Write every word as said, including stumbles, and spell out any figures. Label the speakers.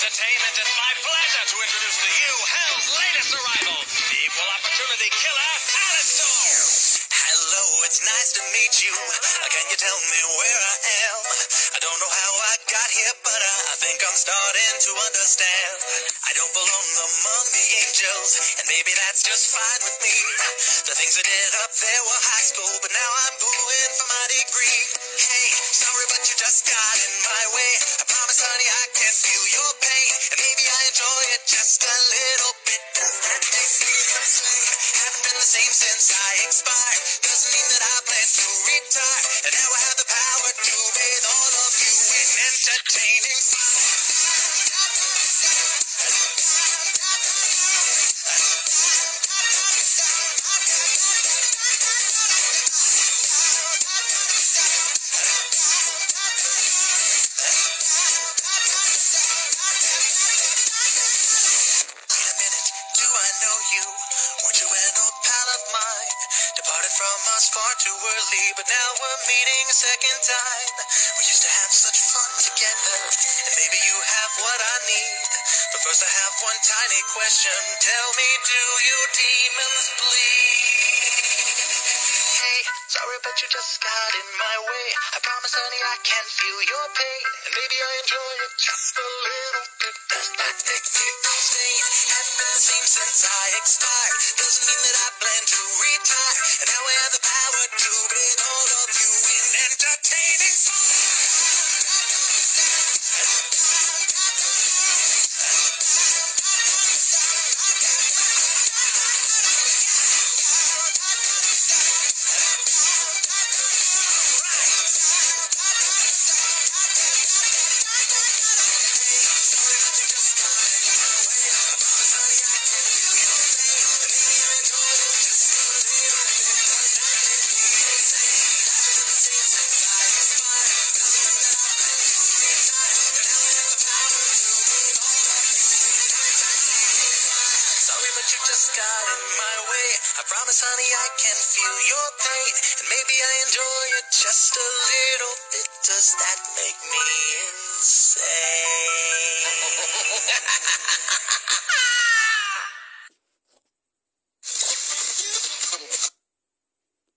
Speaker 1: Entertainment, it's my pleasure to introduce to you Hell's latest arrival, the equal opportunity killer, Alastor.
Speaker 2: Hello, it's nice to meet you. Can you tell me where I am? I don't know how I got here, but I, I think I'm starting to understand. I don't belong among the angels, and maybe that's just fine with me. The things I did up there were high school, but now I'm going for my degree. Hey, sorry, but you just got in my way. I promise, honey, I can feel your pain, and maybe I enjoy it just a little bit. Does that make me insane? Haven't been the same since I expired. Doesn't mean that I plan to retire, and now I have the power to bathe all of you in entertaining fire. From us far too early, but now we're meeting a second time. We used to have such fun together, and maybe you have what I need. But first I have one tiny question. Tell me, do you demons bleed? Hey, sorry, but you just got in my way. I promise, honey, I can feel your pain, and maybe I enjoy it just a little bit. Does that make me insane? Haven't been the same since I expired. Doesn't mean that I plan to retire, and now I have the power to bathe all of you in entertaining fire. You just got in my way. I promise, honey, I can feel your pain, and maybe I enjoy it just a little bit. Does that make me insane?